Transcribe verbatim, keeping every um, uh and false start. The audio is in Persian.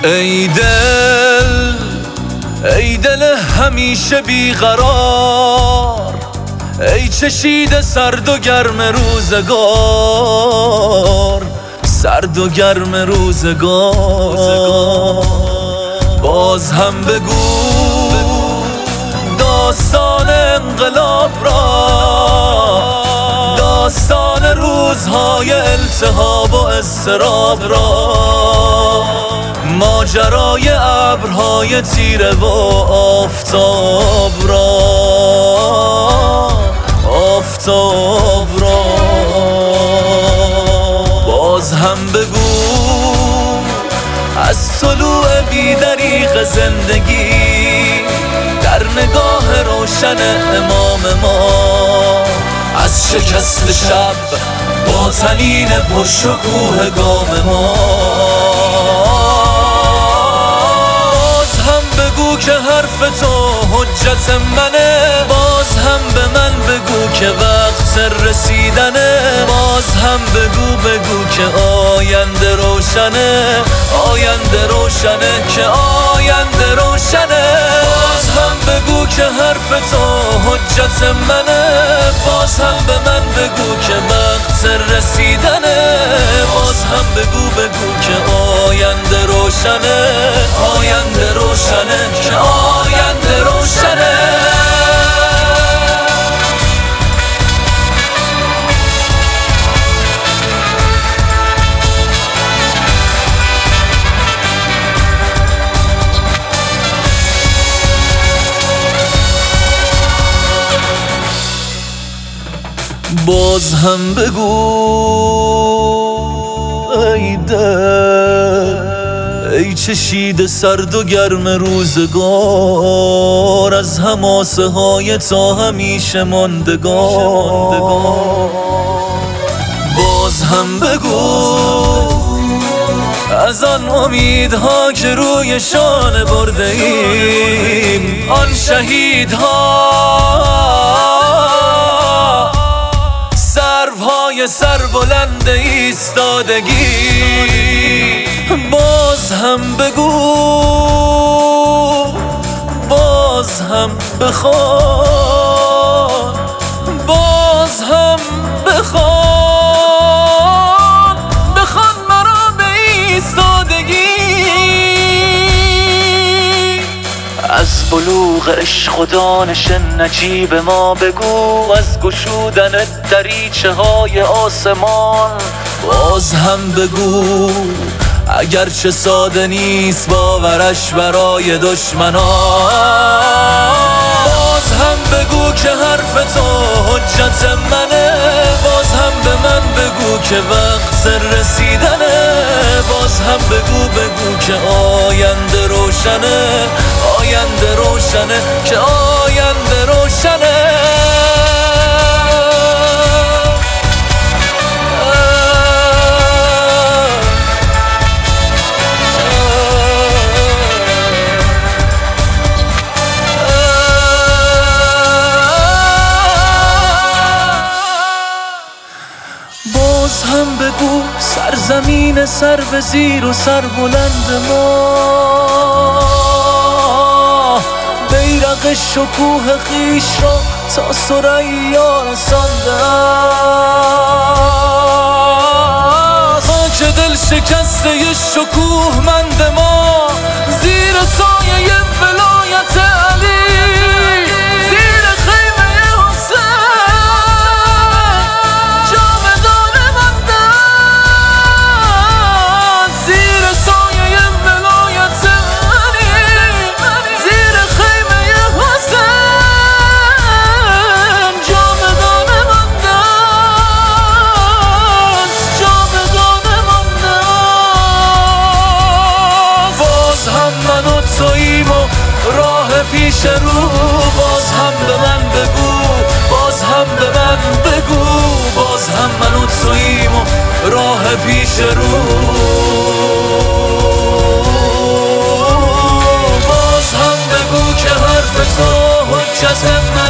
ای دل ای دل همیشه بیقرار، ای چشیده سرد و گرم روزگار، سرد و گرم روزگار. باز هم بگو داستان انقلاب را، داستان روزهای التهاب و اضطراب را، ماجرای ابرهای تیره و آفتاب را، آفتاب را. باز هم بگو از طلوع بی‌دریغ زندگی در نگاه روشن امام ما، از شکست شب با طنین پرشکوه گام ما. باز هم بگو که حرف تو حجت منه، باز هم به من بگو که وقت رسیدنه، باز هم بگو بگو که آینده روشنه، آینده روشنه، که آینده روشنه. باز هم بگو که حرف تو حجت منه، باز هم به من بگو که وقت رسیدنه، باز هم بگو بگو که آینده روشنه، آینده روشنه، که آینده روشنه. باز هم بگو ای دل ای چشیده سرد و گرم روزگار، از حماسه های تا همیشه ماندگار. باز هم بگو از آن امیدها که روی شانه برده ایم، آن شهیدها سروهای سربلند ایستادگی. باز هم بگو، باز هم بخوان، باز هم بخوان، بخوان مرا به ایستادگی. از بلوغ عشق و دانش نجیب ما بگو، از گشودن دریچه های آسمان. باز هم بگو اگرچه ساده نیست باورش برای دشمنان. باز هم بگو که حرف تو حجت منه، باز هم به من بگو که وقت رسیدنه، باز هم بگو بگو که آینده روشنه، آینده روشنه، که آینده روشنه. باز هم بگو سرزمین سر به زیر و سر بلند ما، بیرق شکوه خیش را تا ثریا رسانده است. خاک دل شکسته شکوه مند ما زیر سایه ولایت علی، زیر خیمه حسین جاودان مانده است. زیر سایه ولایت علی، زیر خیمه حسین جاودان مانده است، جاودان مانده است. باز هم من و توییم و راه پیش رو، باز هم به من بگو، باز هم به من بگو، باز هم من و توییم و راه پیش رو. باز هم بگو که حرف تو حجت